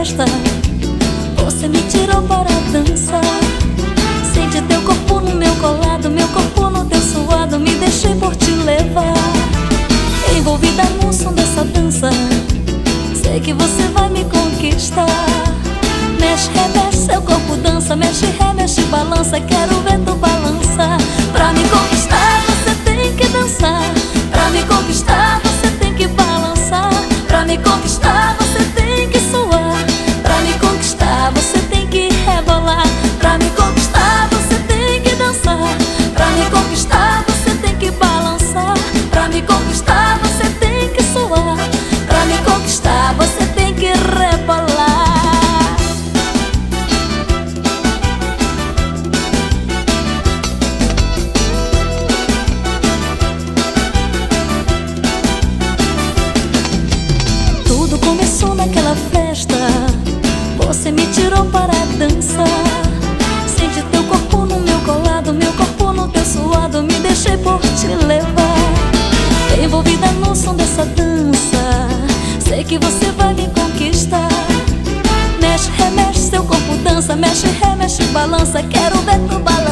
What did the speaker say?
festa você me tirou para a dança. Sente teu corpo no meu colado, meu corpo no teu suado, me deixei por te levar. Envolvida no som dessa dança, sei que você vai me conquistar. Mexe, remexe, seu corpo dança, mexe, remexe, balança, quero ver tu balançar. Pra me conquistar você tem que dançar, pra me conquistar você tem que balançar, pra me conquistar você tem que suar, pra me conquistar você tem que rebolar, pra me conquistar você tem que dançar, pra me conquistar você tem que balançar, pra me conquistar você tem que suar, pra me conquistar você tem que rebolar. Tudo começou naquela festa, você me tirou para a dança. Sente teu corpo no meu colado, meu corpo no teu suado, me deixei por te levar. Envolvida no som dessa dança, sei que você vai me conquistar. Mexe, remexe, seu corpo dança, mexe, remexe, balança, quero ver tu balançar.